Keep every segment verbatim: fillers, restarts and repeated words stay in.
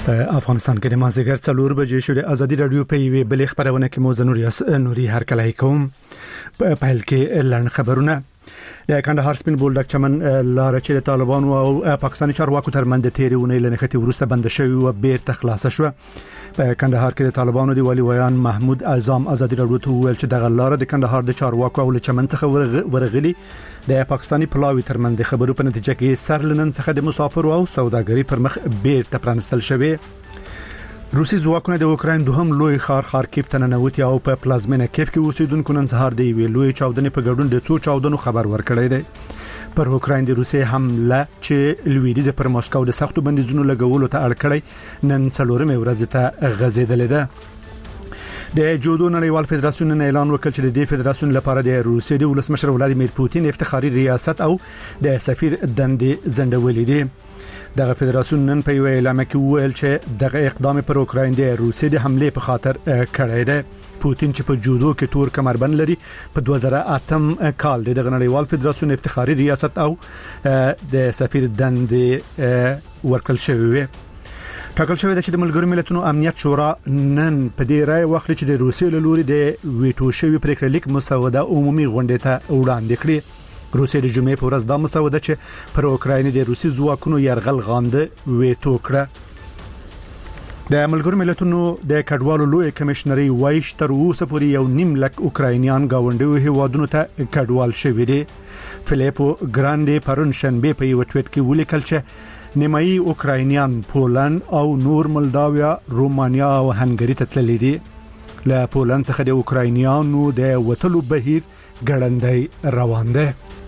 افغانستان کې د مازدیګر څلور بجې شوې ازادي رادیو په یوې بلې خبرونه کې مو زنوري نوري هرکلای کوم په پیل کې لړن خبرونه د کندهار سپین بولډک چمن لار چې طالبانو او پاکستاني چارواکو ترمنځ د تیرونه لنختی ورسته بند شوی او بیرته خلاص شو. په کندهار کې د طالبانو دی والی ویان محمود اعظم ازادي رادیو ته ویل چې د غلار د کندهار د چارواکو او چمن څخه ورغلي د پاکستاني پلاوی ترمنځ د خبرو په نتیجه کې سرلنن څخه د مسافر او سوداګری پر مخ بیرته پرانستل شوی. روسي ځواکونه د اوکراین دوهم لوی ښار خارکیف ته ننوتي او په پلازمینه کیف کې اوسیدونکو نن سهار دی وی لوی چاودنې په ګډون د څو چاودنو خبر ورکړی دی. پر اوکراین د روسي حمله چې لویدیز پر ماسکو د سختو بندیزونو لګولو ته اړ کړی نن څلورمه ورځ ته غځېدلې ده. د جودو نړیوال فدراسیون نه اعلان وکړ چې د دې فدراسیون لپاره د روسیې د ولسمشر ولادیمیر پوتین افتخاري ریاست او د سفیر دندې زندولې دي. دغه فدراسیون نن په یو اعلان کې ویل چې دغه اقدام پر اوکراین د روسیې د حمله په خاطر کړی دی. پوتین چې په جودو کې تور کمربند لري په دوه زره اتم کال د نړیوال فدراسیون افتخاري ریاست او د سفیر دندې ورکړل شوی وي. ټاکل شوی دی چې د ملګرو ملتونو امنیت شورا نن په دې رائے واخلي چې د روسیې له لوري د ویټو شوی پریکړه لیک مسوده عمومي غونډه ته وړاندې کړي. روسیې د جمعې په ورځ دا مسوده چې پر اوکراین د روسي ځواکونو يرغل غانده ویټو کړه. د ملګرو ملتونو د کډوالو لوی کمشنري وایش تر اوسه پورې یو نیم لک اوکراینیان گاونډیو هیوادونو ته کډوال شوي دي. فلیپو ګراندې پرون شنبه په یو ټویټ کې ولیکل چې نیمایي اوکراینیان پولند او نور مولداویا رومانیا او هنګری ته تللي دي. له پولند څخه د اوکراینیانو د وټلو بهیر ګړندۍ روان دی.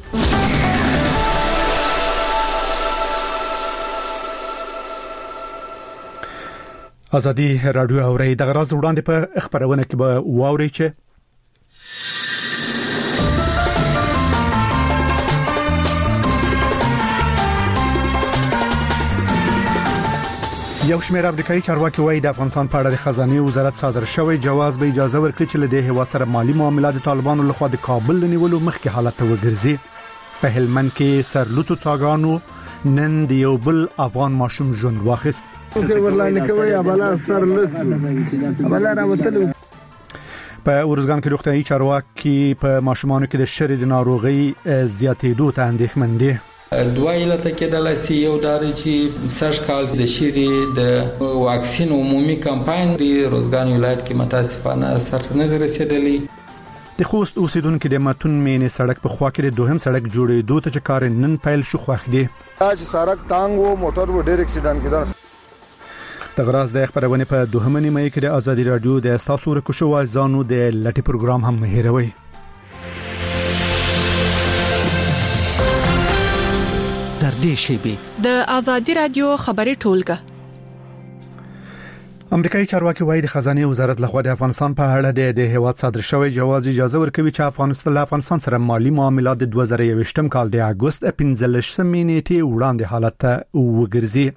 ازادي رادیو اوري د غراز وړاندې په خبرونه کې به واوري چې یو شمېر امریکایي چارواکي وایي د افغانستان په اړه د خزانه وزارت صادر شوی جواز به اجازه ورکړي چې له دې هیواد سره مالی معاملات د طالبانو لخوا د کابل نیولو مخکې حالت ته وګرځي. په هلمند کې سرلوتو څاګانو نن د یو بل افغان ماشوم ژوند واخیست. په ورزګان کې روغتيایي چارواکي په ماشومانو کې د شری د ناروغي زیاتېدو ته اندېښمن دي. دوه علت کېدلای شي یو داري چې سږ کال د شری د واکسین عمومي کمپاین د روزګان ولایت کې متاسفانه سره نه رسیدلی. د خوست اوسیدونکو د متون مینې سړک په خوا کې د دوهم سړک جوړېدو ته چې کار نن پیل شو خوښ دي. چې سړک تانګ وو موټر و ډېر اکسیډنټ کېدل. د غراز د خبرونه په دوهمه نیمه کې د ازادي رادیو د استاسو ورکوشو ځانو د لټي پروګرام هم هیروي. در دې شی د ازادي رادیو خبري ټولګه. امریکایي چارواکي وایي د خزانه وزارت لخوا د افغانستان په اړه د هیواد صادر شوی جواز اجازه ورکوي چې افغانستان له افغانستان سره مالی معاملات د دوه زره یوویشتم کال د اگست پنځلسمې نیټې وړاندې حالت ته وګرځي.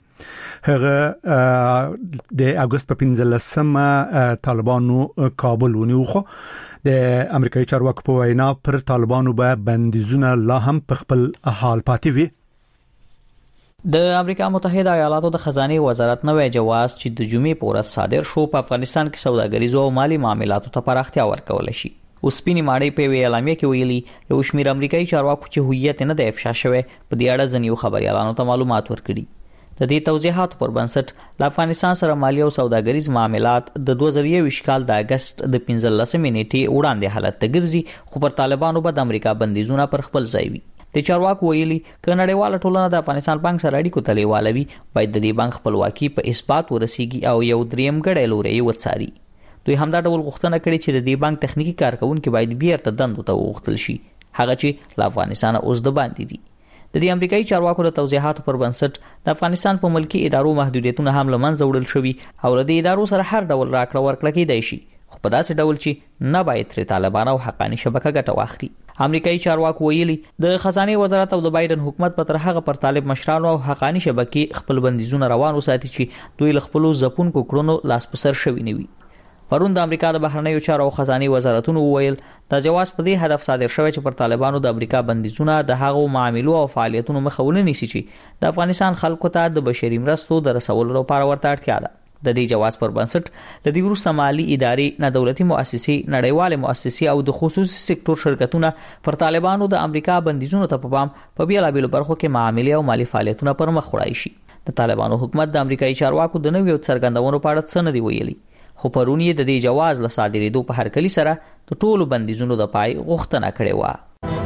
هغه د اگست په پنځلسمه طالبانو کابل ونیو خو د امریکایي چارواکو په وینا پر طالبانو به بندیزونه لا هم په خپل حال پاتې وي. د امریکا متحده ایالاتو د خزانه وزارت نوې جواز چې د جمعې په ورځ صادر شو په افغانستان کې سوداګریزو او مالی معاملاتو ته پراختیا ورکول شي. اوس پینی ماړی په اعلامیه کې ویلي یو شمېر امریکایي چارواکو چې هویت نه د افشا شوی په دې اړه ځنیو خبريالانو ته معلومات ورکړي. د دې توضیحاتو پر بنسټ له افغانستان سره مالی او سوداګریز معاملات د دوه زره یوویشت کال د اگست د پنځلسمې نیټې وړاندې حالت ته ګرځي خو پر طالبانو به د امریکا بندیزونه پر خپل ځای وي. د چارواکو ویلي ک نړیواله ټولنه د افغانستان بانک سره اړیکو ته لیوالوي باید د دې بانک خپلواکي په اثبات ورسیږي او یو دریم ګډه لوري وڅاري. دوی همدا ډول غوښتنه کړې چې د دې بانک تخنیکی کارکونکو باید بیرته دندو ته وغوښتل شي هغه چې له افغانستان اوس د باندې دي. د دې امریکایي چارواکو د توضیحاتو پر بنسټ د افغانستان په ملکی ادارو محدودیتونه هم لمنځه وړل شوي او د دې ادارو سره هر ډول راکړه ورکړه کېدای شي خو په داسې ډول چې نه باید تر طالبان او حقانی شبکه ګټه واخلي. امریکایي چارواکو ویلي د خزانه وزارت او د بایدن حکومت په تر هغه پر طالب مشرانو او حقانی شبکې خپل بندیزونه روان وساتي چې دوی له خپل ځپونکو کړنو لاس په سر شوي نه وي. پرون د امریکا د بهرنیو چارو او خزانه وزارتونو ویل د جواز په دې هدف صادر شوی چې پر طالبانو د امریکا بندیزونه د هغو معاملو او فعالیتونو مخاونه نیسي چې د افغانستان خلکو ته د بشري مرستو د رسولو لپاره ورته اړتیا ده. د دې جواز پر بنسټ د دې وروسته مالی ادارې، نه دولتي مؤسسې، نړیوالې مؤسسې او د خصوصي سکتور شرکتونه پر طالبانو د امریکا بندیزونو ته په پام په بیلابېلو برخو کې معاملې او مالی فعالیتونه پر مخ وړای شي. د طالبانو حکومت د امریکایي چارواکو د نویو څرګندونو په اړه څه نه دی ویلي، خو پرون یې د دې جواز له صادرېدو په هرکلي سره د ټولو بندیزونو د پای غوښتنه کړې وه.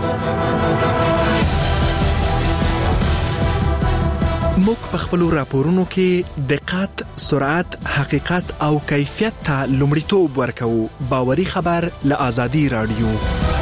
موږ په خپلو راپورونو کې دقت، سرعت، حقیقت او کیفیت ته لومړیتوب ورکوو. باوري خبر له آزادي رادیو.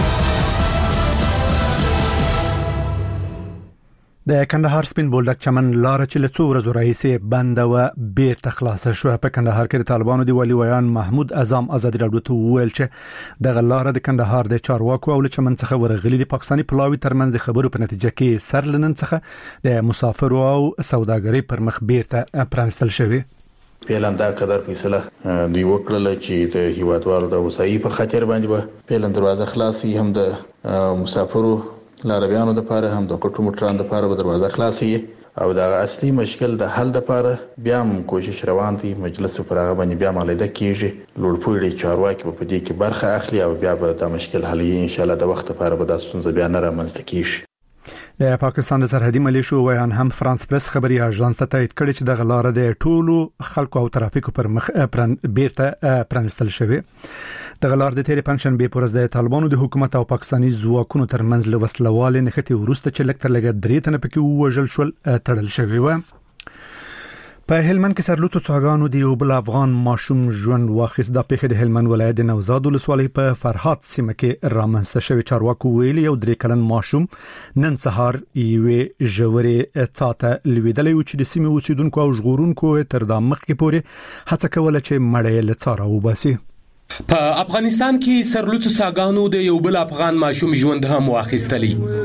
د کندهار سپین بولدک چمن لار چې له څو ورځو راهیسې بنده و بیرته خلاصه شوه. په کندهار کې د طالبانو دی والي ویان محمود اعظم آزادي رادیو ته وویل چې دغه لار د کندهار د چارواکو او له چمن څخه ورغلي د پاکستاني پلاوي ترمنځ د خبرو په نتیجه کې سر لنن څخه د مسافرو او سوداګرۍ پر مخ بیرته پرانستل شوی. پیلان دا قدر فیصله دوی وکړل چې د هیوادوالو د وسایي په خاطر باندې به پیلان دروازه خلاصي، هم د مسافرو لارویانو د پاره هم د کوټو موټرانو د پاره به دروازه خلاصي او د اصلي مشکل د حل د پاره بیا هم کوشش روان دي. مجلس پر هغه باندې بیا مالیده کیږي، لوړپوړي چارواکي په دې کې برخه اخلي او بیا به د مشکل حل ان شاء الله د وخت لپاره به د ستونزې بیا نه رامنځته کیږي. د پاکستان د سرحدي ملیشو ویان هم فرانس پریس خبري اژانس ته تایید کړی چې د غلاره د ټولو خلکو او ترافیکو پر مخ پرن بیرته پرانستل شوی. د غلار د تیرې پنځشنبه پر ورځ د طالبانو د حکومت او پاکستاني ځواکونو ترمنځ له وسلوالې نښتې وروسته چې لکه لګ درې تنه پکې وژل شول تړل شوی و. په هلمند کې سرلوڅو څاګانو د یو بل افغان ماشوم ژوند واخیست. د پیښې د هلمند ولایت د نوزاد ولسوالۍ په فرهاد سیمه کې رامنځته شوی. چارواکو ویلي یو درې کلن ماشوم نن سهار یوې ژورې څاته لویدلې و چې د سیمې اوسیدونکو او ژغورونکو تر دا مخکې پورې هڅه کوله چې مړی له څاره وباسي. په افغانستان کې سرلوڅو څاګانو د یو بل افغان ماشوم ژوند هم واخیستلی.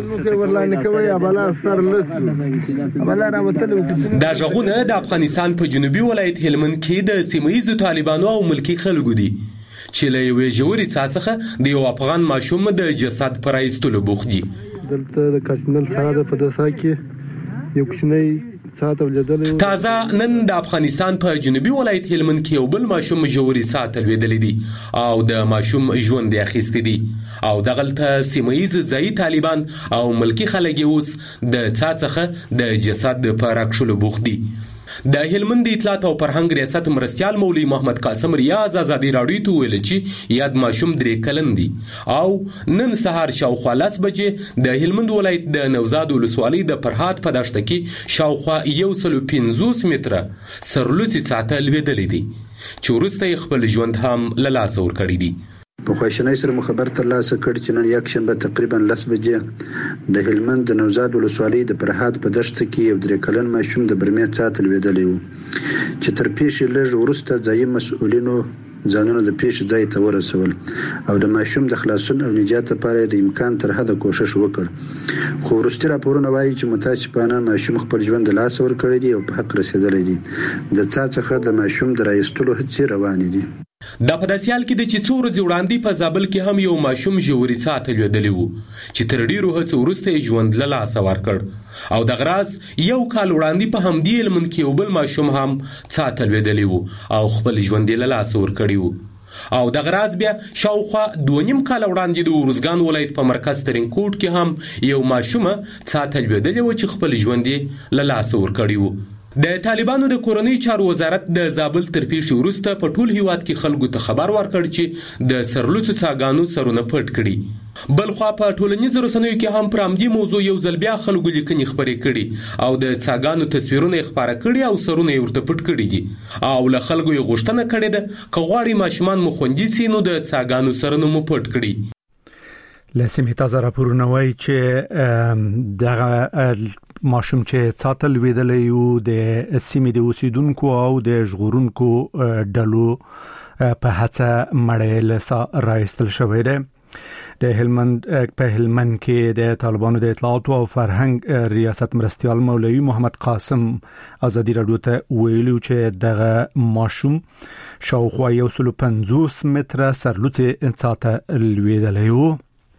دا ژغونه د افغانستان په جنوبي ولایت هلمند کې د سیمه‌ییزو طالبانو او ملکی خلکو دي چې له یوې ژورې څاه څخه د یو افغان ماشوم د جسد پر ایستلو بوخت دي. دلته د کاشمل ساده په دسا کې یو کوچنی تازه نن د افغانستان په جنوبي ولایت هلمند کې یو بل ماشوم ژورې ساتل ویدلې دي او د ماشوم ژوند یې اخیستی دي او دغلته سیمه‌ییز ځایي طالبان او ملکی خلک اوس د څاه څخه د جسد په راکشلو بوخت دي. د هلمند اطلاعات او فرهنګ ریاست مرستیال مولوی محمد قاسم ریاض آزادي رادیو ته ویل چې یاد ماشوم درې کلن دي او نن سهار شاوخوا لس بجې د هلمند ولایت د نوزاد ولسوالۍ د فرهاد په دشت کې شاوخوا یو سل پنځوس متره سرلوڅي څاته لویدلې دي چې وروسته خپل ژوند هم له لاسه ورکړی دي. په خواشینۍ سره خبر ترلاسه کړ چې نن یک شنبه تقریبا لس بجې د هلمند د نوزاد ولسوالۍ د فرهاد په دشت کې یو درې کلن ماشوم د برمې څاته لویدلی و چې تر پیښې لږ وروسته ځایي مسؤلینو ځانونه د پیښې ځای ته ورسول او د ماشوم د خلاصون او نجات لپاره د امکان تر حده کوشش وکړ. خو وروستي راپورونه وایي چې متاسفانه ماشوم خپل ژوند د لاسه ورکړی دی او په حق رسېدلی دی. د څاه څخه د ماشوم د راایستلو هڅې روانې دي. دا په داسې حال کې د چې څو ورځې وړاندې په زابل کې هم یو ماشوم ژورې څاه ته لویدلی و چې تر ډېرو هڅو وروسته یې ژوند له لاسه ورکړ او دغه راز یو کال وړاندې په همدې هلمند کې یو بل ماشوم هم څاه ته لویدلی و او خپل ژوند یې له لاسه ورکړی و او دغه راز بیا شاوخوا دوه نیم کال وړاندې د ارزګان ولایت په مرکز ترینکوټ کې هم یو ماشومه څاه ته لویدلی و چې خپل ژوند یې له لاسه ورکړی و. د طالبانو د کورنۍ چارو وزارت د زابل تر پیښې وروسته په ټول هیواد کې خلکو ته خبر ورکړ چې د سرلوڅو څاګانو سرونه پټ کړي. بلخوا په ټولنیزو رسنیو کې هم پر همدې موضوع یو ځل بیا خلکو لیکنې خپرې کړي او د څاګانو تصویرونه یې خپاره کړي او سرونه یې ورته پټ کړي دي او له خلکو یې غوښتنه کړې ده که غواړي ماشومان مو خوندي سي نو د څاګانو سرونه مو پټ کړي. لسمه تازه راپورونه وایي چې دغه ماشوم چې څاته لویدلی و د سیمې د اوسیدونکو او د ژغورونکو ډلو په هڅه مړی له څاه راایستل شوی دی. د هلمند په هلمند کې د طالبانو د اطلاعات او فرهنګ ریاست مرستیال مولوي محمد قاسم ازادي رادیو ته ویلو چې دغه ماشوم شاوخوا یو سل و پنځوس متره سرلوڅه انساته لویدلی و.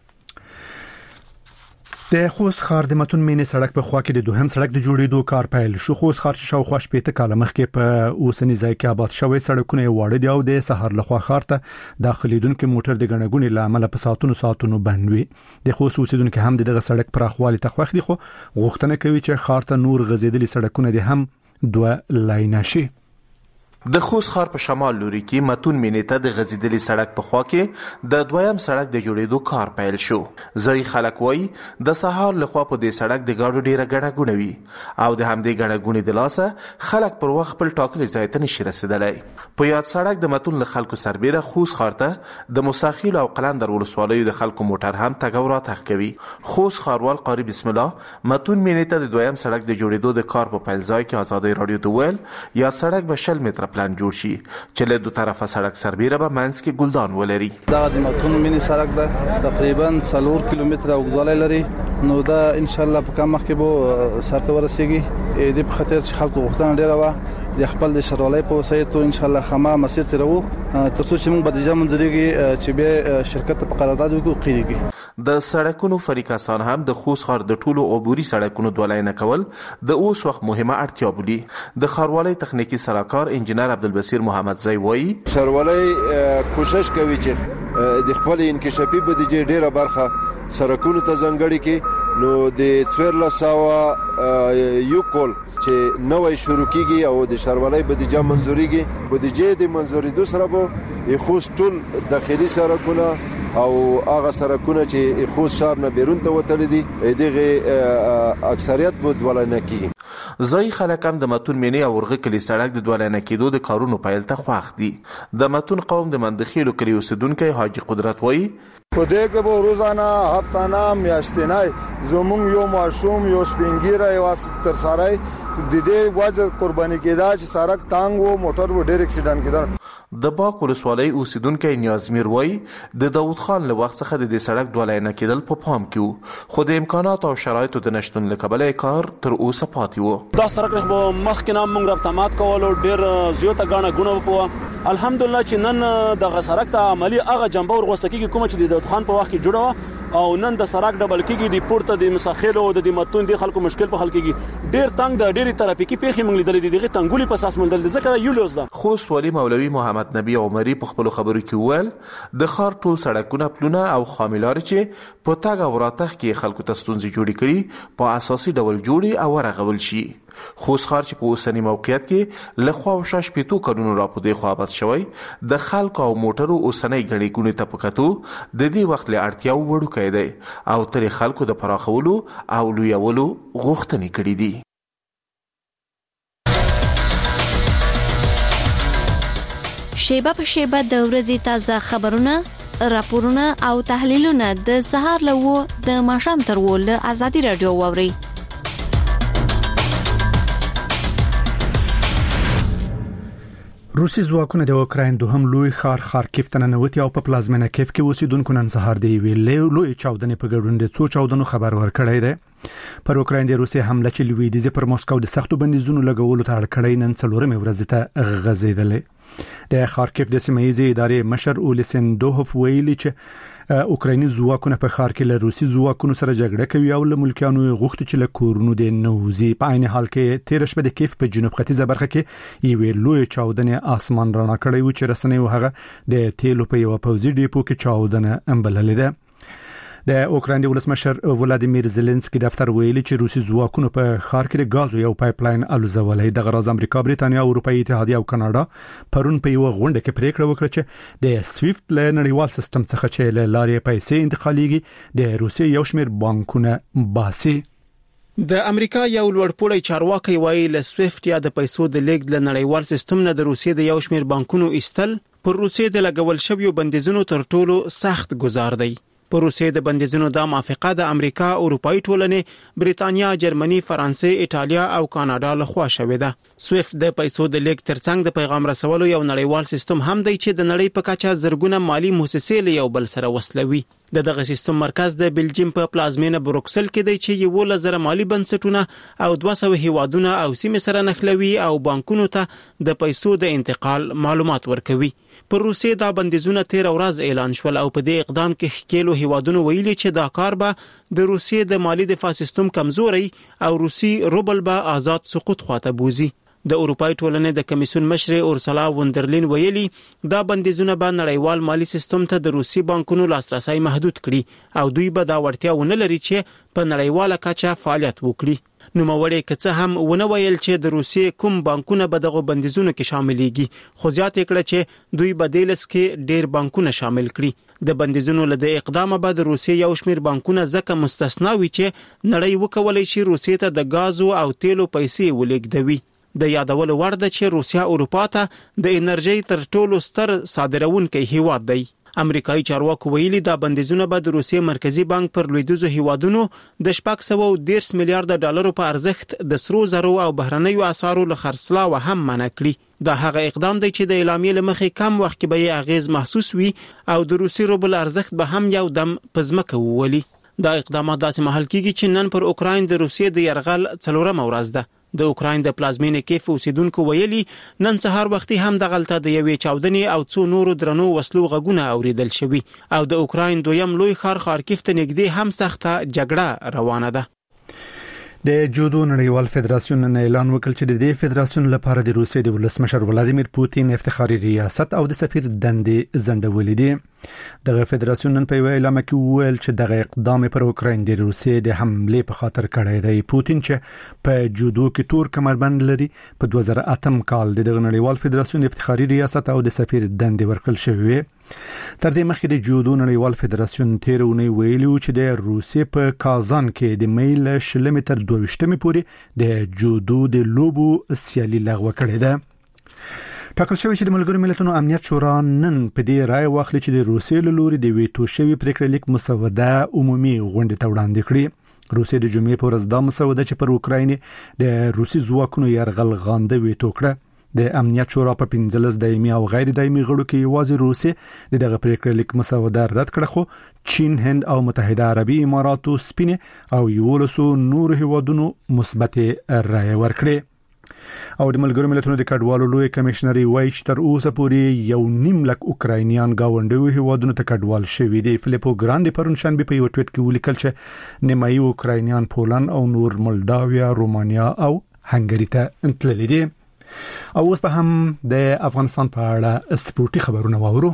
د خوست ښار د متون مینې سړک په خوا کې د دوهم سړک د جوړېدو کار پیل شو. خوست ښار چې شاوخوا شپېته کاله مخکې په اوسني ځای کې آباد شوی سړکونه یې واړه دي او د سهار لخوا ښار ته داخليدونکو موټر د ګڼه ګوڼې له امله په ساعتونو ساعتونو بند وي. د خوست اوسیدونکو هم دغه سړک پراخوالي ته خوښ دي خو غوښتنه کوي چې ښار ته نور غځېدلي سړکونه دي هم دوه لاینه شي. د خوست ښار په شمال لوري کې متون مینې ته د غځېدلي سړک په خوا کې د دویم سړک د جوړېدو کار پیل شو. ځای خلک وایي د سهار لخوا په دې سړک د ګاډو ډیره ګڼه ګوڼه وي او د همدې ګڼه ګوڼې د لاسه خلک پر وخت خپل ټاکلي ځای ته نشي رسېدلی. په یاد سړک د متون له خلکو سربیره خوست ښار ته د موساخیل او قلندر ولسوالیو د خلکو موټر هم تګ او راتګ کوي. خوست ښاروال قاری بسم الله متون مینې ته د دویم سړک د جوړېدو د کار په پیل ځای کې ازادي رادیو ته ویل یا سړک به شل متره پلان جوړ شي چې له دوه طرفه سړک سربیره به منځ کې ګلدان ولري. دا د متون مینې سړک ده تقریبا څلور کیلومتره اوږدوالی لري. نو دا ان شاء الله په کم مخ کې به سرته ورسیږي. د په خاطر چې خلکو غوښتنه ډیره وه د خپل د شرالۍ په وسایل ته ان شاء الله خما مسیر تیرو ترڅو چې موږ به د جام منځريږي چې به شرکت په قرارداد وکړو قیدیږي. د سړکونو فریقاسان هم د خوست ښار د ټولو عبوري سړکونو دولاینه کول د اوس وخت مهمه اړتیا بولي. د ښاروالۍ تخنیکی سلاکار انجنیر عبدالبصیر محمد زئی وایي ښاروالۍ کوشش کوي چې د خپل انکشافي بودیجې ډیره برخه سړکونو ته ځانګړې کړي. نو د څوارلس سوه یو کال چې نوې شروع کیږي او د ښاروالۍ بودیجه منزوريږي بودیجې د منزورېدو سره به خوست ټول داخلي سړکونه او هغه سړکونه چې خوست ښار نه بیرون ته وتلي دي دغه اکثریت به دولانه کیږي. ځای خلک هم د متون مینې او ورغه کلی سړک د دولانه کېدو د کارونو پیل ته خوښ دي. د متون قوم د مندخیلو کلی اوسیدونکی حاجی قدرت وایي په دې کې به روزانه هفتانه میاشتنی زمونږ یو ماشوم یو سپینګیره یو تر سره د دې وجه قرباني کېدا چې سړک تانګ وو موټر و ډېر اکسیډنټ کېدل. د باک ولسوالۍ اوسیدونکی نیازمیر وایي د داود خان له وخت څخه د دې سړک دولاینه کېدل په پام کې وو خو د امکاناتو او شرایطو د نشتون له کبله کار تر اوسه پاتې وو. دا سړک به مخکې نه موږ رابطه کولو ډېر زیاته ګڼه ګوڼه وه. الحمدلله چې نن دغه سړک ته عملي هغه جنبه ورغوسته کېږي کومه چې د داود خان په وخت کې جوړه وه او نن د سړک ډبل کېږي د پورته د مساخیل او د متون د خلکو مشکل په حل کېږي. ډېر تنګ د ډېری ترافیکي پیښې موږ لیدلې دي دغه تنګولي په اساس مندل ځکه یو لوز ده. خوست والی مولوي محمد نبی عمری په خپل خبرو کې وویل د ښار ټول سړکونه پلونه او خاملار چې په تاګ او راتګ کې خلکو ته ستونزې جوړې کړي په اساسي ډول جوړي او ورغول شي. خوست ښار چې په اوسنی موقعیت کې له خوا او شا شپېتو کلونو راپدې خوا آباد شوی د خلکو او موټرو اوسنۍ ګڼې ګوڼې ته په کتو د دې وخت له اړتیاو وړوکی دی او ترې خلکو د پراخولو او لویولو غوښتنې کړې دي. شیبه په شیبه د ورځې تازه خبرونه راپورونه او تحلیلونه د سهار له و د ماښام تر و له ازادي رادیو واوري. روسي ځواکونه د اوکراین دوهم لوی ښار خارکیف ته ننوتي او په پلازمینه کیف کې اوسیدونکو نن سهار دی ویلې لوی چاودنې په ګډون د څو چاودنو خبر ورکړی دی. پر اوکراین د روسي حمله چې لویدیځ پر موسکو د سختو بندیزونو لګولو ته اړ کړی نن څلورمې ورځ ته غځېدلې. د خارکیف د سیمه‌ییزې ادارې مشر اولسندوف ویلي چې اوکرایني ځواکونه په ښار کې له روسي ځواکونو سره جګړه کوي او له ملکیانو غوښتي چې له کورونو د نوځي. په عین حال کې تیر شپه د کیف په جنوب ختیځه برخه کې یو لوی چاودنې اسمان رڼا کړی و چې رسنۍ هغه د تیلو په یو پوځي ډیپو کې چاودنه بللې ده. د اوکراین د ولسمشر ولادیمیر زيلنسکي دفتر ویلي چې روسي ځواکونو په ښار کې د غازو یو پایپ لاین الوزولای. د غراز امریکا بریټانیا اروپאי اتحادیه او کاناډا پرون په یو غونډه کې پریکړه وکړه چې د سویفت ل نړیوال سیستم څخه چې له لارې پیسې انتقالېږي د روسي یو شمېر بانکونه باسي. د امریکا یو لوړپوړی چارواکي وایي له سویفت یا د پیسو د لیږد له نړیوال سیستم نه د روسي د یو شمېر بانکونو ایستل پر روسي د لګول شویو بندیزونو تر ټولو سخت گزار دی. په روسیې د بندیزونو د موافقه د امریکا، اروپאי ټولنې، بریتانیا، جرمني، فرانسې، ایټالیا او کاناډا لخوا شوې ده. سویفت د پیسو د لیږد ترڅنګ د پیغام رسولو یو نړیوال سیستم هم دی چې د نړۍ په کچه زرګونه مالی مؤسسې له یو بل سره وصلوي. د دغه سیستم مرکز د بلجیم په پلازمینه بروکسل کې دی چې یو لزر مالی بنسټونه او دوه سوه هیوادونه او سیمې سره نښلوي او بانکونو ته د پیسو د انتقال معلومات ورکوي. پر روسیې دا بندیزونه تیر ورځ اعلان شول او په دې اقدام کې ښکېلو هیوادونو ویلي چې دا کار به د روسیې د مالی دفاع سیستم کمزوري او روسي روبل به آزاد سقوط خواته بوزي. د اروپאי ټولنې د کمیسیون مشر اورسلا وندرلین ویلي دا بندیزونه به نړیوال مالی سیستم ته د روسي بانکونو لاسرسي محدود کړي او دوی به دا وړتیا ونه لري چې په نړیواله کچه فعالیت وکړي. نو موري که څه هم ونه ویل چې د روسیې کوم بانکونه به دغه بندیزونو کې شاملېږي، خو زیات کړه چې دوی بدیلس کې ډېر بانکونه شامل کړي. د بندیزونو له اقدامه به د روسیې یو شمېر بانکونه ځکه مستثنا وي چې نړۍ وکولای شي روسیې ته د غازو او تیلو پیسې ولېږدوي. د یادولو وړ ده چې روسیا اروپا ته د انرژي تر ټولو ستر صادرونکی هیواد دی. امریکایي چارواکو ویلي دا بندیزونه به د روسیې مرکزی بانک پر لویدیځو هیوادونو د شپږ سوه او دېرش میلیارډ ډالرو په ارزښت د سرو زرو او بهرنیو اسعارو له خرڅلاو هم منع کړي. دا هغه اقدام دی چې د اعلامیې لمخې کم وخت کې به اغیز محسوس وي او د روسي روبل ارزښت به هم یو دم پزمکه وولي. دا اقدامات داسې مهال کیږي چې نن پر اوکراین د روسیې د يرغل څلورمه ورځ ده. د اوکراین د پلازمینې کیف اوسیدونکو ویلي نن سهار وختي هم د غلطه د یوې چاودنې او څو نورو درنو وسلو غږونه اوریدل شوي او د اوکراین دویم لوی ښار خارکیف ته نږدې هم سخته جګړه روانه ده. د جودو نړیوال فدراسیون نن اعلان وکړ چې د دې فدراسیون لپاره د روسیې د ولسمشر ولادیمیر پوتین افتخاري ریاست او د سفیر دندې ځنډولې دي. دغه فدراسیون نن په اعلان کې وویل چې دغه اقدام پر اوکراین د روسیې د حملې په خاطر کړی دی. پوتین چې په جودو کې تور کمربند لري په دوه زره اتم کال د نړیوال فدراسیون افتخاري ریاست او د سفیر دندې ورکړل شوې. تر دې مخکې د جودو نړیوال فدراسیون تیر اونۍ ویلي چې د روسیې په کازان کې د میل شلمې تر دوه ویشتمې پورې د جودو د لوبو سیالي لغوه کړې ده. ټاکل شوی چې د ملګرو ملتونو امنیت شورا نن په دې رائے واخلي چې د روسیې له لوري د ویتو شوی پریکړه لیک مسوده عمومي غونډې ته وړاندې کړي. روسیې د جمعې په ورځ دا مسوده چې پر اوکراین د روسي ځواکونو یرغل غانده ویتو کړه. د امنیت شورا په پنځلس دایمي او غیر دایمي غړو کې یوازې روسیې دغه پریکړه لیک مسوده رد کړه، خو چین، هند او متحده عربي اماراتو سپینه او یولسو نور هیوادونو مثبت رائے ورکړي. او د ملګرو ملتونو د کډوالو لوی کمشنر وایي چې تر اوسه پورې یو نیم لک اوکراینیان گاونډیو هیوادونو ته کډوال شوي دي. فلیپو ګراندي پرون شنبه په یو ټویټ کې ولیکل چې نیمایي اوکراینیان پولند او نور مولداویا، رومانیا او هنګری ته تللي دي. او اوس په هم د افغانستان په اړه سپورتي خبرونه واورو.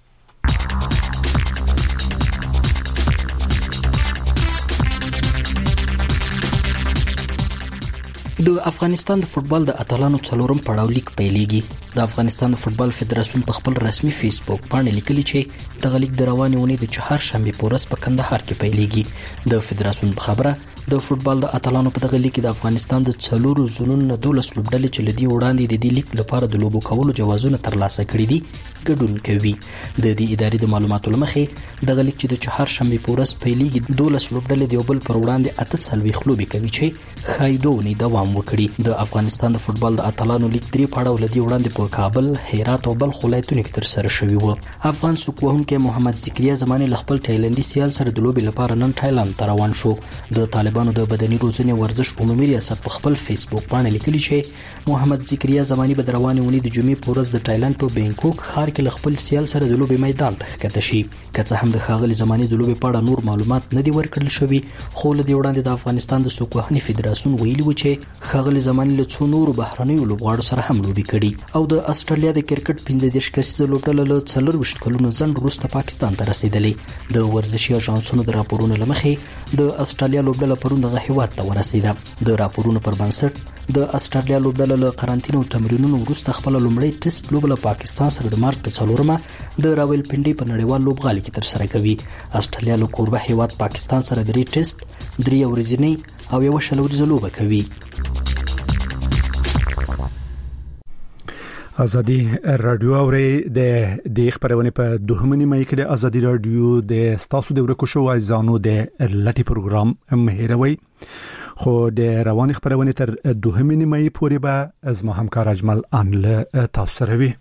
د افغانستان د فوتبال د اتلانو څلورم پړاو لیگ پیلېږي. د افغانستان د فوتبال فدراسیون په خپل رسمي فیسبوک باندې لیکلي چې د لیگ د روانې ونې د چهارشنبه په ورځ په کندهار کې پیلېږي. د فدراسیون په خبره د فوتبال د اتلانو په دغه لیگ کې د افغانستان د څلورو زونونو دولس لوبډلې چې لدی وړاندې د دې لیگ لپاره د لوبو کولو جوازونه ترلاسه کړي دي ګډون کوي. د دې ادارې د معلوماتو لمخې دغه لیگ چې د چهارشنبه په ورځ پیلېږي دولس لوبډلې د یو بل پر وړاندې اته څلوېښت لوبې کوي چې خایدونی دوام وکړي. د افغانستان د فوتبال د اتلانو لیگ درې پړاو لدی وړاندې په کابل، هرات او بلخ ولایتونو کې تر سره شوی و. افغان سوکوونکي محمد ذکریا زمانی له خپل تایلندي سیال سره د لوبې لپاره نن تایلند ته روان شو. د طالبانو د بدني روزنې ورزش عمومي ریاست په خپل فیسبوک باندې لیکلي چې محمد ذکریا زمانی به د روانې ونې د جمعې په ورځ د تایلند په بینکوک ښار کې له خپل سیال سره د لوبې میدان ته ښکته شي. که څه هم د ښاغلي زمانی د لوبې په اړه نور معلومات نه دي ورکړل شوي، خو له دې وړاندې د افغانستان د سوکوهنې فدراسیون ویلي و چې ښاغلي زمانی له څو نورو بهرنیو لوبغاړو سره هم لوبې کړي. او د استرالیا د کرکټ پنځه دېرش کسیزه لوبډله له څلرویشت کلونو ځنډ وروسته پاکستان ته رسېدلې. د ورزشي اژانسونو د راپورونو له مخې د استرالیا لوبډله پرون دغه هیواد ته ورسېده. د راپورونو پر بنسټ د استرالیا لوبډله له قرنطین او تمرینونو وروسته خپل لومړی ټیسټ لوب له پاکستان سره د مارچ په څلورمه د راولپنډي په نړیوال لوبغالي کې تر سره کوي. استرالیا له کوربه هیواد پاکستان سره درې ټیسټ، درې ورځنی او یو شل ورځې لوبه کوي. ازادي رادیو اوري د د خبرونه په دوهمه نیمه کې د ازادي رادیو د ستاسو د ورکو شو ځانو د لټي پروګرام مهیروي خو د روان خبرونه تر دوهمه نیمه پورې به از ما همکار اجمل انل تاسو سره وي.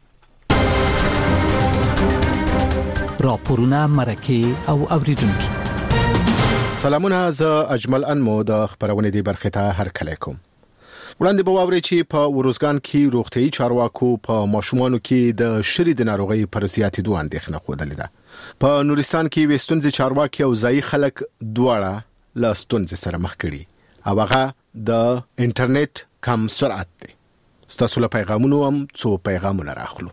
راپورونه مرکه او اوریدونکو سلامونه، زه اجمل انمو د خبرونه دی برخه ته هر کله کوم. وړاندې به واوري چې په وروزګان کې روغتيایي چارواکو په ماشومانو کې د شری د ناروغي پر زیاتېدو اندېښنه خوده لیده. په نورستان کې وستونځي چارواکي او ځای خلک دواړه له ستونزې سره مخ کړي او هغه د انټرنیټ کم سرعت دی. ستاسو له پیغامونو هم څو پیغامونه راخلو.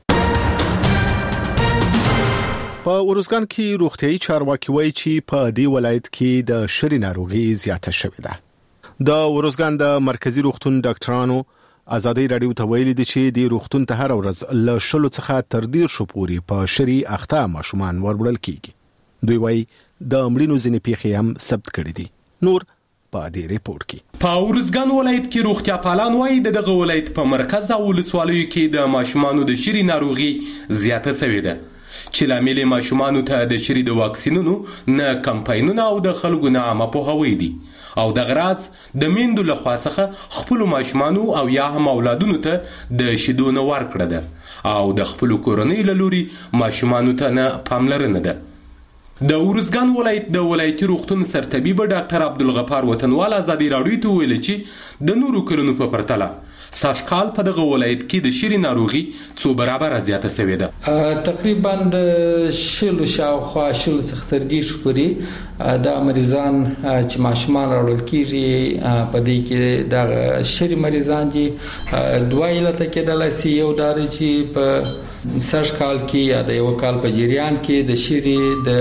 په وروزګان کې روغتيایي چارواکي وایي چې په دې ولایت کې د شری ناروغي زیاته شوې ده. د وروزګان د مرکزی روغتون ډاکټرانو ازادي رادیو ته ویلي دي چې د روغتون ته هر ورځ له شلو څخه تر ډیر شو پوري په شری اخته ماشومان وربړل کیږي. دوی وایي د امړینو ځینې پیښې هم ثبت کړي دي. نور په دې ریپورت کې په وروزګان ولایت کې روغتیا پالان وایي دغه ولایت په مرکز او ولسوالیو کې د ماشومانو د شری ناروغي زیاته شوې ده چې لامل ماشومانو ته د شری د واکسینونو نه کمپاینونه او د خلکو نه عامه پوهاوی دي او د غراز د میندو له خوا څخه خپل ماشومانو او یا هم اولادونو ته د شیدو نه ورکړه ده او د خپل کورنۍ له لوري ماشومانو ته نه پاملرنه ده. د وروزګان ولایت د ولایتي روغتون سرطبیب ډاکټر عبدالغفار وطنوال ازادي رادیو ته ویل چې د نورو کلونو په پرتله ساشکال په دغه ولایت کې د شری ناروغي څو برابر زیاته شوې ده. تقریبا د شلو شاوخوا شلو څخه تر دېرشو پورې د مریضان چې ماشومان راوړل کېږي په دې کې د شری مریضان دي. دوه علته کېدلای شي، یو دا چې په ساشکال کې یا د یو کال په جریان کې د شری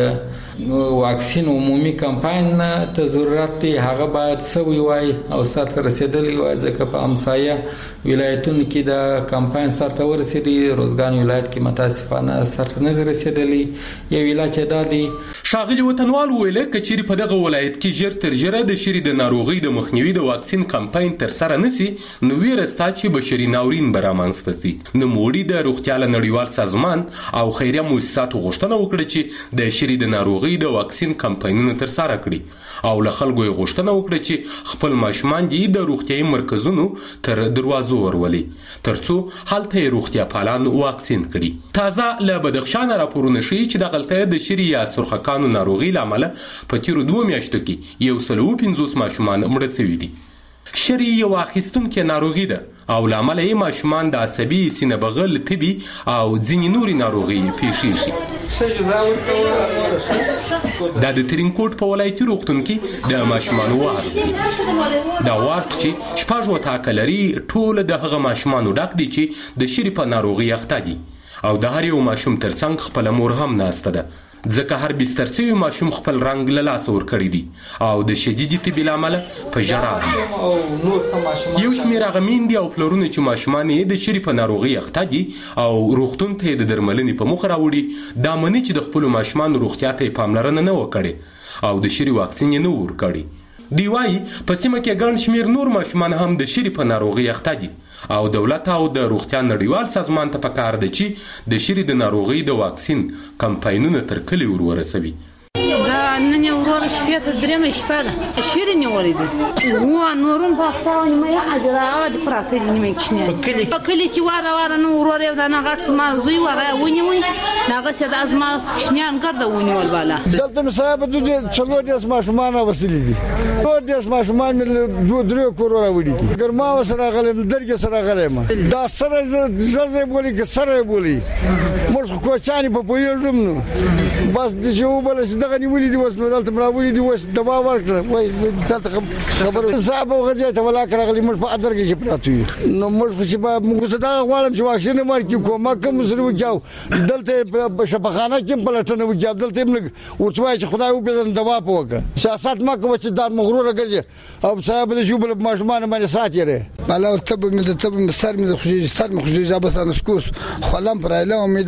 د واکسین عمومي کمپاین ته ضرورت دی، هغه باید سوي وای او سره رسیدلی وای ځکه په امسایه ولایتونو کې د کمپاین سره ورسېدي. روزګان ولایت کې متاسفانه سره نه رسیدلی. یو ولایت دی شاغلی وطنوال ویل کچېری په دغه ولایت کې ژر تر ژره د شری د ناروغي د مخنیوي د واکسین کمپاین تر سره نسی نو ویرستا چې بشري ناورین برامنځته سي. نو موړي د روغتیا نړیوال سازمان او خیریه مؤسساتو غوښتنه وکړه چې د شری د ناروغي د واکسین کمپاینونه تر سره کړي او له خلکو یې غوښتنه وکړه چې خپل ماشومان دي د روغتیايي مرکزونو تر دروازو ورولي ترڅو هلته روغتیا پالان واکسین کړي. تازه له بدخشان راپورونه شي چې د غلطه د شری یا سرخکانو ناروغي لامل په تیرو دوه میاشتو کې یو سل او پنځوس ماشومان مړه شوي دي. شری یو اخیستونکې ناروغي ده او لامل یې ماشومان د عصبي سینه بغل تبي او ځینې نورې ناروغي پیښیږي. دا د ترینکوټ په ولایتي روغتون کې د ماشومانو وارد دی. دا وارد چې شپږ وټاکه لري ټول د هغه ماشومانو ډک دي چې د شری په ناروغي اخته دي او د هر یو ماشوم ترڅنګ خپل مور هم ناسته ده ځکه هر بستر سوی ماشوم خپل رنگ له لاس ور کړی دي او د شدید طبي لامل په ژړا دي. یو شمېر هغه میندې او پلرونه چې ماشومان یې د شری په ناروغي اخته دي او روغتون ته د درملنې په مخ راوړي دا مني چې د خپل ماشومان روغتیا ته پاملرنه نه وکړي او د شری واکسین یې نه ور کړی. دی وايي په سیمه کې ګڼ شمېر نور ماشومان هم د شری په ناروغي اخته دي او دولت او د روغتیا نړیوال سازمان ته پکار دی چې د شری د ناروغي د واکسین کمپاینونه تر کلی ور ورسوي. دا نن یو ورځ شپه ته درېمه شپه ده شری نیولې دي و نورم په خپل مې اجرا د پراته نیمه کښنه په کلی په کلی کې واره واره نو ورور یو دا نه غټ ما زوی واره ونیوي ناغه چې د ازما کښنان ګرځه ونیول بالا دلته مصاحب د څلور د ماشومان وسیلې دي ټول د ماشومان دوه درې کورونه وړي دي ګرما وسره غلم درګه سره غلم دا سره زړه بولی کې سره بولی موږ کوچانی په پویږم نو بس د جو بل دغه نیولې دي وس نو دلته مراولې دي وس دوا ورکړه وای دلته خبره صاحب غځه ته ولا کړغلی موږ په ادرګه کې پراته نو موږ په شپه موږ صدا غواړم چې واکسین ورکړو کومه کوم سره وکاو دلته په شفاخانه کې پلټنه وکاو دلته موږ ورته چې خدای وبدل دوا پوکه سیاست ما کوم چې دار مغرور غځه او صاحب د شوبل ماشومان باندې ساتيره بالا تب مې د تب مستر مې د خوشي ستر مې خوشي ځابه سان سکوس خلم پر اله امید امید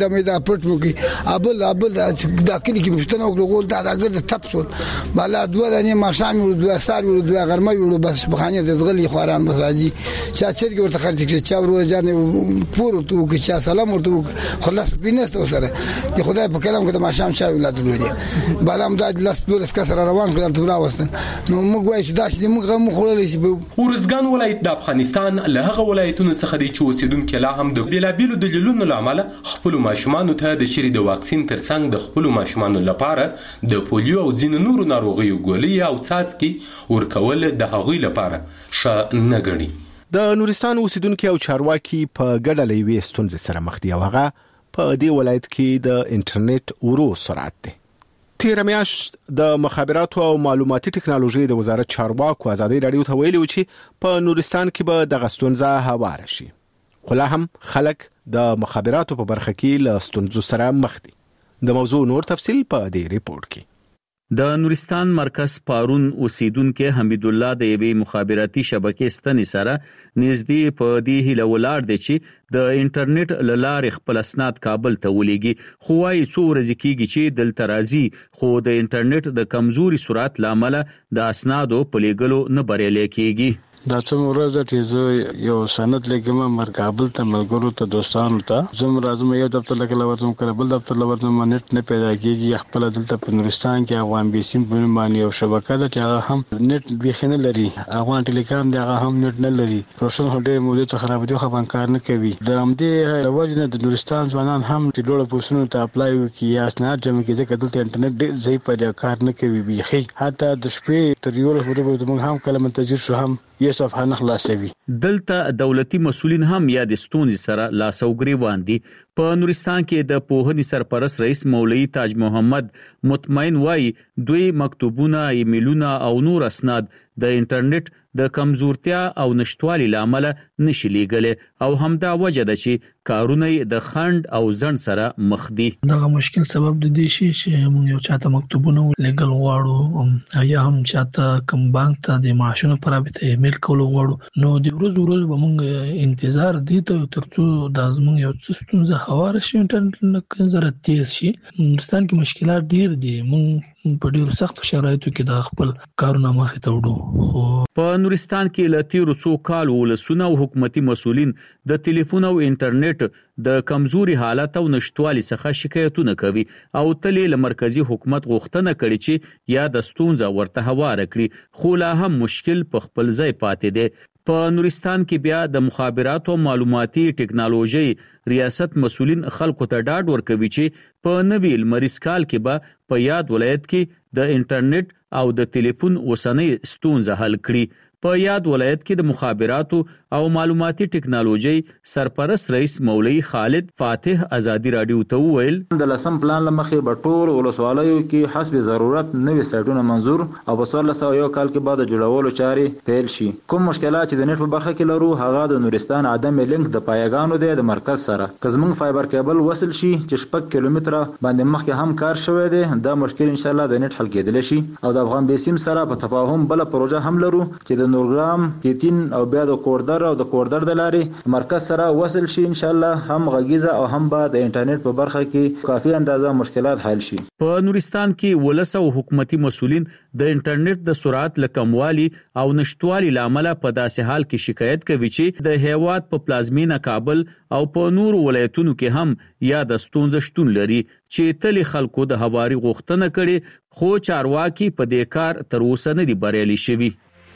پټ مو کی ابل ابل دا کلی کې مشتنه وګړو دا داګر تپسول بالا دوه دنه ماشام ور دوه سار ور دوه غرمه ور بس بخانه د غلي خوران مساجي چا چرګ ورته خرڅ کړي چا ور ځان پور تو کې چا سلام ورته خلاص بینست سره د خدای په کلام کې د ماشام شاو ولادت وري بالا هم دا لاس دوه کسر روان کړل ته راوستن نو موږ وایو چې دا چې موږ هم خورل شي. ورزګان ولایت د افغانستان له هغه ولایتونو څخه دی چې اوسیدونکو لا هم د بلابلو دلیلونو لامل خپل ماشومان ته د شری د واکسین ترڅنګ د خپل ماشومان لپاره د پولیو او ځینو نورو ناروغیو ګولۍ او څاڅکي ورکول د هغوی لپاره ښه نه ګڼي. د نورستان اوسیدونکو او چارواکي په ګډه لوي ستونزې سره مخ دي او هغه په دې ولایت کې د انټرنیټ ورو سرعت دی. تیر میاشت د مخابراتو او معلوماتي ټکنالوژي د وزارت چارواکو ازادي رادیو ته ویلي و چې په نورستان کې به د غستونزه هواره شي. خو لا هم خلک د مخابراتو په برخه کې له ستونزو سره مخ دي. د موضوع نور تفصیل په دې ریپورت کې. د نورستان مرکز پارون اوسیدونکو حمید الله د یوې مخابراتي شبکې ستنې سره نږدې په دې هیله ولاړ دی چې د انټرنیټ له لارې خپل اسناد کابل ته ولېږي. خو وايي څو ورځې کېږي چې دلته راځي خو د انټرنیټ د کمزوري سرعت له امله د اسنادو په لېږلو نه بریالي کېږي. دا څومره ورځ چې زه یو سند لیکم مر کابل ته ملګرو ته دوستانو ته زم راځم یو دفتر لکه لورتم کله بل دفتر لورتم نت نه پیدا کیږي. خپل دلته په نورستان کې افغان بیسیم په باندې یو شبکه ده چې هغه هم نت بيخنه لري. افغان ټلیکام دی هغه هم نت نه لري. روشن هډه موده ته خراب دي خو باندې کار نه کوي. د همدې لوجنه د نورستان ځوانان هم چې ډوړه پوسونو ته اپلای وکړي یا اسناد جمع کړي ځکه دلته انټرنیټ ډېر ضعیف پیدا کار نه کوي. بيخي حتی د شپې تر یو ورځې موږ هم کله منتظر شو هم یې صفحه نه خلاصوي. دلته دولتي مسؤلین هم یا د ستونزې سره لاسوګری باندې. په نورستان کې د پوهنې سرپرست رئیس مولوی تاج محمد مطمئن وایي دوی مکتوبونه، ایمیلونه او نور اسناد د انټرنیټ د کمزورتیا او نشټوالي لامل نشي لیږلی او همدا وجه ده چې کارونه د خند او ځند سره مخ دي. دغه مشکل سبب د دې شي چې موږ یو چاته مکتوبونه لیږل غواړو یا هم چاته کوم بانک ته د معاشونو پر رابطه ایمیل کول غواړو نو د ورځ ورځ به موږ انتظار دي ته ترڅو د زموږ یو څه ستونزه هواره شي انټرنیټ نه زره تیز شي. هندوستان کې مشکلات ډیر دي. موږ په ډیرو سخت شرایطو کې د خپل کارونه مخې ته وړو. خو په نورستان کې له تیرو څو کالو ولسونه او حکومتي مسؤلین د ټلیفون او انټرنیټ د کمزوري حالت او نشټوالي څخه شکایتونه کوي او تلې له مرکزی حکومت غوښتنه کړي چې یا د ستونزه ورته هواره کړي. خو لا هم مشکل په خپل ځای پاتې دی. په نورستان کې بیا د مخابراتو او معلوماتي ټکنالوژي ریاست مسؤلین خلکو ته ډاډ ورکوي چې په نوي لمریز کال کې به په یاد ولایت کې د انټرنیټ او د ټلیفون اوسنۍ ستونزه حل کړي. په یاد ولایت کې د مخابراتو او معلوماتي ټکنالوژي سرپرست رئیس مولوی خالد فاتح ازادي رادیو ته وویل د لسم پلان لمخې به ټول ولسوالیو کې حسب ضرورت نوي سایټونه منظور او په څوارلس سوه یو کال کې بعد جوړولو چارې پیل شي. کوم مشکلات چې د نت په برخه کې لرو هغه د نورستان عدم لینک د پایګانو دی د مرکز سره. که زموږ فایبر کیبل وصل شي چې شپږ کیلومتره باندې مخکې هم کار شوی دی دا مشکل ان شاء الله د نت حل کېدلی شي. او د افغان بیسیم سره په تفاهم بل پروژه هم لرو چې د نورګرام تیتین او بیا د کوردر او د کوردر د لارې مرکز سره وصل شي. ان شاء الله هم غږیزه او هم به د انټرنیټ په برخه کې کافي اندازه مشکلات حل شي. په نورستان کې ولس او حکومتي مسؤلین د انټرنیټ د سرعت لکموالي او نشټوالي لامل په داسې حال کې شکایت کوي چې د هیواد په پلازمینه کابل او په نورو ولایتونو کې هم یا د ستونزې شتون لري چې تل خلکو د هواري غوښتنه کړي خو چارواکي په دې کار تر اوسه نه دي بریالي شوي.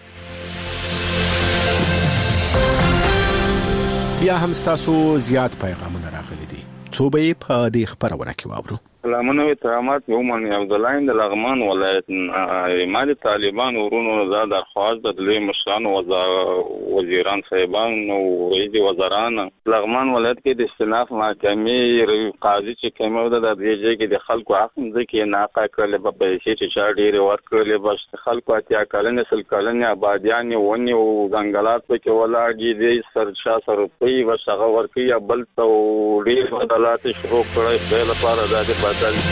بیا هم ستاسو زیات پیغامونه راغلي دي. څو به یې په دې خبرونه کې واورو. سلامونه وي ترامات یومن عبدالله د لغمان ولایت مال طالبان ورونو زاد درخواست د لوی مشران وزیران صاحبان او رئیس وزران لغمان ولایت کې د استئناف محکمې قاضي چې کومه ده د دې کې د خلکو حق ځکه ناقا کړل په پیسې چې چا ډیر ورکړل بس خلکو اتیا کلن سل کلن آبادیان ونی او ځنګلات په کې ولاږي د سرچا سر په وشغه ورکي بل ته ډیر بدلات شروع کړي د لپاره د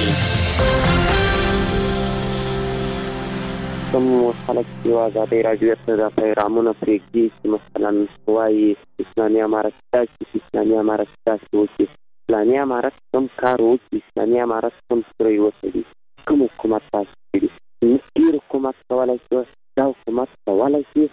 کوم خلک چې آزادۍ راډیو ته د پیغامونه پرېږدي چې مثلا وایي اسلامي امارت چې اسلامي امارت چې اسلامي امارت کوم کار وکړي، اسلامي امارت کوم سره وسوي، کوم حکومت تاسو کړي، نور حکومت کولای شي، دا حکومت کولای شي.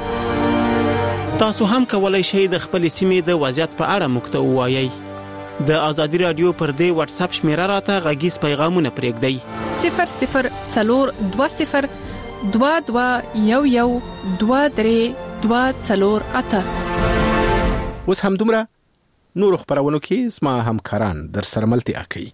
تاسو هم کولای شئ د خپل سیمې د وضعیت په اړه موږ ته ووایئ. د ازادي رادیو پر دې واتس اپ شمیره راته غږیز پیغامونه پرېږدئ. صفر صفر څلور دوه صفر دوه دوه یو یو دوه درې دوه څلور اته. اوس هم دومره نور خبرونه کې زما همکاران در سره ملتیا کوي.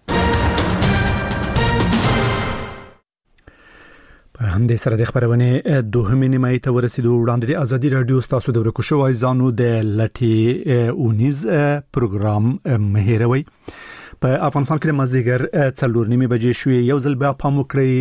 په همدې سره د خبرونه دوهمې نیمایي ته ورسېدو. وړاندې د ازادي رادیو تاسو د ورکو شوی ځانو د لټي اونیز پروګرام مهیروي. په افغانستان کې د مازدیګر څلور نیمې بجې شوې. یو ځل بیا پام وکړئ